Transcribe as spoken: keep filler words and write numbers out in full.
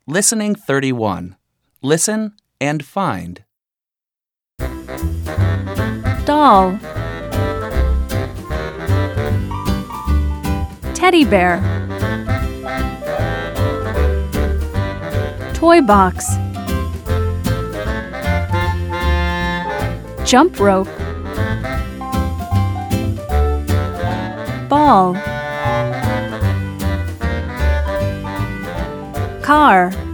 Listening thirty-one. Listen and find. Doll. Teddy bear. Toy box. Jump rope. Ball. Car.